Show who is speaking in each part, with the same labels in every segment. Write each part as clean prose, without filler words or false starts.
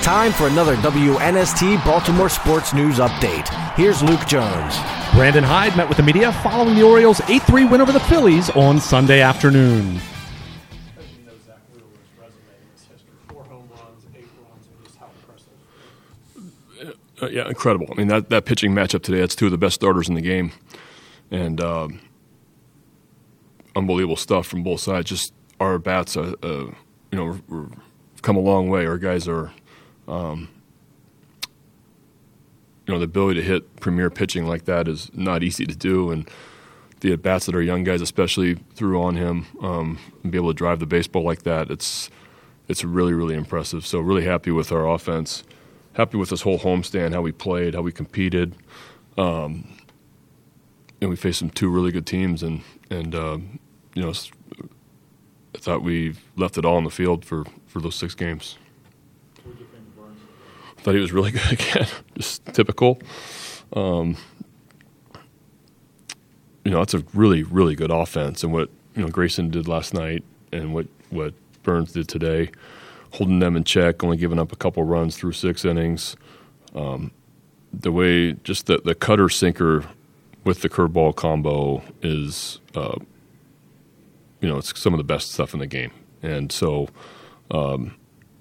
Speaker 1: time for another WNST Baltimore Sports News Update. Here's Luke Jones.
Speaker 2: Brandon Hyde met with the media following the Orioles' 8-3 win over the Phillies on Sunday afternoon.
Speaker 3: Yeah, incredible. I mean, that pitching matchup today, that's two of the best starters in the game. And unbelievable stuff from both sides. Just our bats, we've come a long way. Our guys are, the ability to hit premier pitching like that is not easy to do. And the at-bats that our young guys especially threw on him and be able to drive the baseball like that, it's really, really impressive. So really happy with our offense. Happy with this whole homestand, how we played, how we competed. And we faced some two really good teams, and I thought we left it all on the field for those 6 games.
Speaker 4: What did you think of Burns?
Speaker 3: I thought he was really good again, just typical. It's a really, really good offense, and what Grayson did last night and what Burns did today, holding them in check, only giving up a couple runs through 6 innings. The way just the cutter sinker with the curveball combo is, it's some of the best stuff in the game. And so I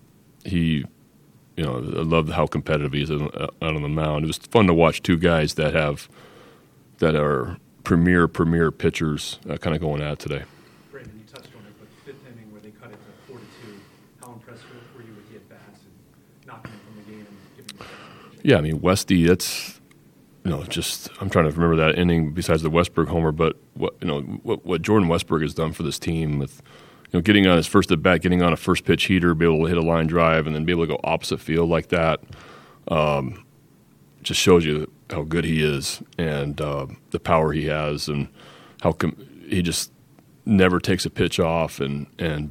Speaker 3: love how competitive he is out on the mound. It was fun to watch two guys that are premier pitchers kind of going at it today.
Speaker 4: Brandon, you touched on it, but 5th inning where they cut it to 4-2, how impressed were you with the at-bats and knocking them from the game and giving them the
Speaker 3: Yeah, I mean, Westy, that's, I'm trying to remember that inning besides the Westberg homer, but what Jordan Westberg has done for this team with, getting on his first at bat, getting on a first pitch heater, be able to hit a line drive, and then be able to go opposite field like that, just shows you how good he is and the power he has, and how he just never takes a pitch off, and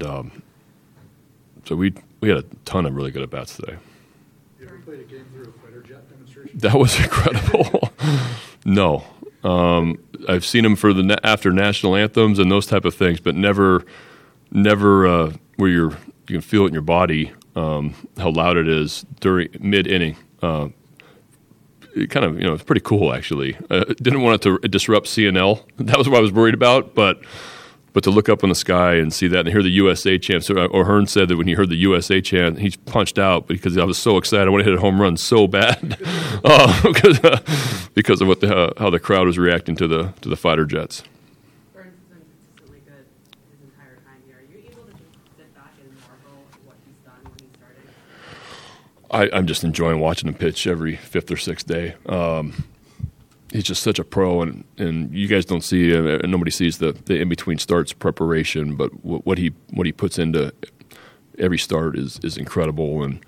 Speaker 3: so we had a ton of really good at bats today.
Speaker 4: You ever played a game through a fighter jet demonstration?
Speaker 3: That was incredible. No. I've seen them for after national anthems and those type of things, but never where you can feel it in your body, how loud it is during mid-inning. It kind of, it's pretty cool, actually. Didn't want it to disrupt CNL. That was what I was worried about, but to look up in the sky and see that and hear the USA chant. So, or Hearn said that when he heard the USA chant, he punched out because I was so excited. I wanted to hit a home run so bad because of how the crowd was reacting to the fighter jets.
Speaker 5: Burns has been consistently good his entire time here. Are you able to just sit back and marvel at what he's done when he started?
Speaker 3: I'm just enjoying watching him pitch every 5th or 6th day. He's just such a pro, and you guys don't see, nobody sees the in between starts preparation, but what he puts into every start is incredible, and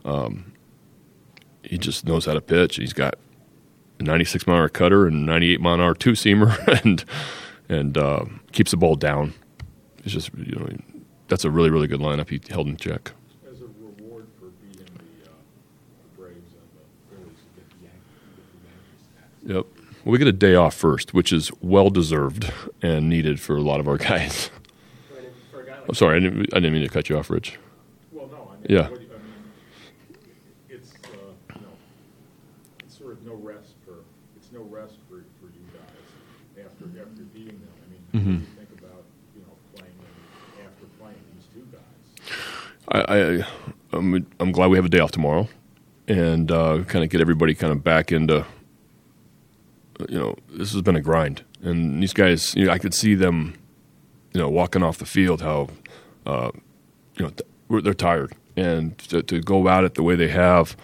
Speaker 3: he just knows how to pitch. He's got a 96 mile an hour cutter and 98 mile an hour 2-seamer, and keeps the ball down. It's just that's a really, really good lineup he held in check.
Speaker 4: As a reward for beating the Braves and the Phillies, you get the Yankees stats.
Speaker 3: Yep. Well, we get a day off first, which is well-deserved and needed for a lot of our guys.
Speaker 4: For a guy like
Speaker 3: I'm sorry, I didn't mean to cut you off, Rich.
Speaker 4: Well, no,
Speaker 3: Yeah.
Speaker 4: It's sort of no rest for you guys after beating them. I mean, what do you think about playing after playing these two guys?
Speaker 3: I'm glad we have a day off tomorrow, and kind of get everybody kind of back into. This has been a grind, and these guys, I could see them, walking off the field, how, they're tired, and to go at it the way they have,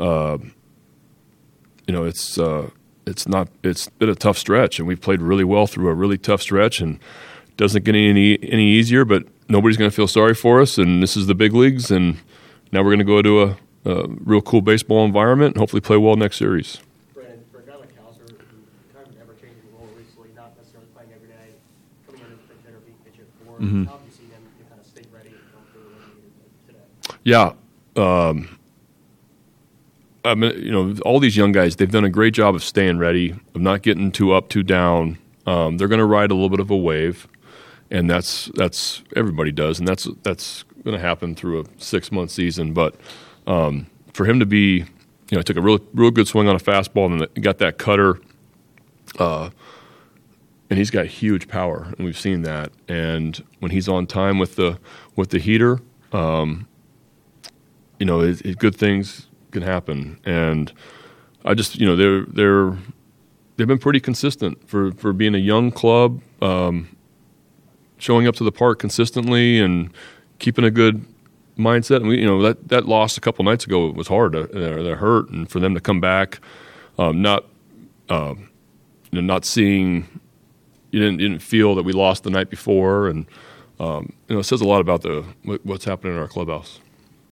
Speaker 3: it's been a tough stretch, and we've played really well through a really tough stretch, and it doesn't get any easier, but nobody's going to feel sorry for us, and this is the big leagues, and now we're going to go to a real cool baseball environment and hopefully play well next series.
Speaker 6: For a guy like Hauser, who kind of an ever-changing role recently, not necessarily playing every day, coming in as a pinch hitter, being pitcher before, how have you seen him kind of stay ready and come through today?
Speaker 3: Yeah. All these young guys, they've done a great job of staying ready, of not getting too up, too down. They're going to ride a little bit of a wave, and that's everybody does, and that's going to happen through a 6-month season. But for him to be, took a real good swing on a fastball and then got that cutter, and he's got huge power, and we've seen that. And when he's on time with the heater, good things can happen. And I just, they've been pretty consistent for being a young club, showing up to the park consistently and keeping a good mindset. And that loss a couple nights ago was hard. That hurt, and for them to come back, not seeing, you didn't feel that we lost the night before, and it says a lot about what's happening in our clubhouse.